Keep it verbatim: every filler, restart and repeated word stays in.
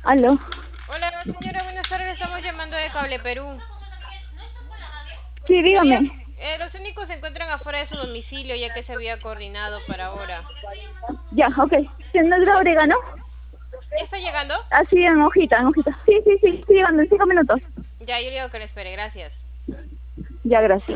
Aló. Hola, señora, buenas tardes. Estamos llamando de Cable Perú. Sí, Quería, dígame. eh, los únicos se encuentran afuera de su domicilio ya que se había coordinado para ahora. Ya, ok. ¿Tendrá Son, orégano? ¿ya está llegando? Así en hojita, en hojita. Sí, sí, sí, sí, llegando en cinco minutos. Ya, yo le digo que le espere, gracias. Ya, gracias.